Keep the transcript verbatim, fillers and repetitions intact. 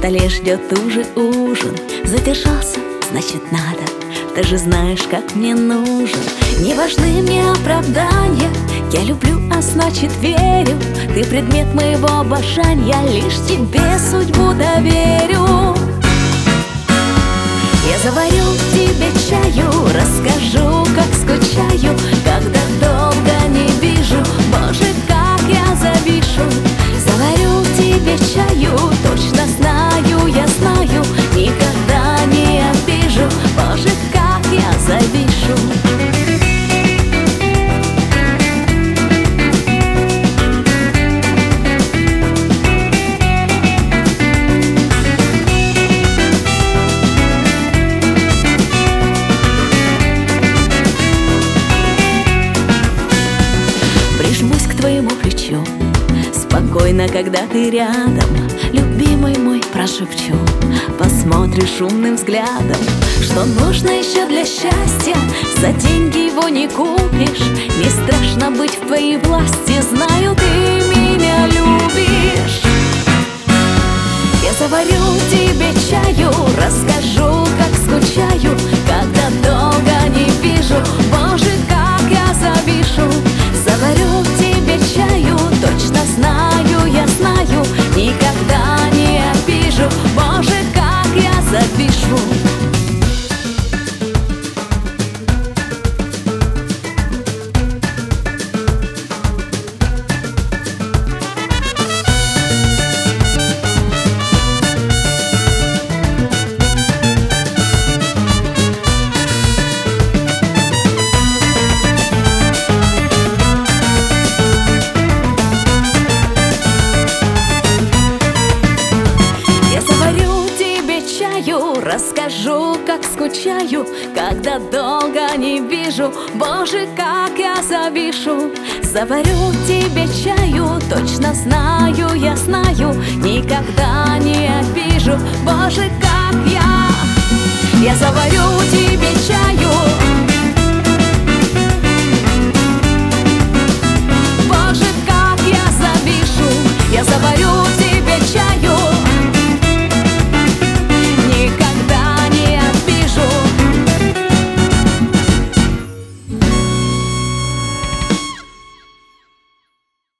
столе ждет уже ужин. Задержался, значит надо. Ты же знаешь, как мне нужен. Не важны мне оправдания. Я люблю, а значит верю. Ты предмет моего обожания. Лишь тебе судьбу доверю. Я заварю тебе чаю, расскажу, как скучаю, когда долго не вижу. Боже, как я завишу. Заварю тебе чаю, точно знаю, я знаю, никогда не обижу. Боже, как я завишу. Прижмусь к твоему плечу, спокойно, когда ты рядом. Любимый мой, прошепчу, посмотришь умным взглядом. Что нужно еще для счастья, за деньги его не купишь. Не страшно быть в твоей власти, знаю, ты меня любишь. Я заварю тебе чаю, расскажу, как скучаю, когда долго не вижу. Боже, как я завишу. Заварю тебе чаю, точно знаю, я знаю, никогда не обижу. Боже, как я завишу. Расскажу, как скучаю, когда долго не вижу. Боже, как я завишу. Заварю тебе чаю, точно знаю, я знаю, никогда не обижу. Боже, как я. Я заварю тебе чаю,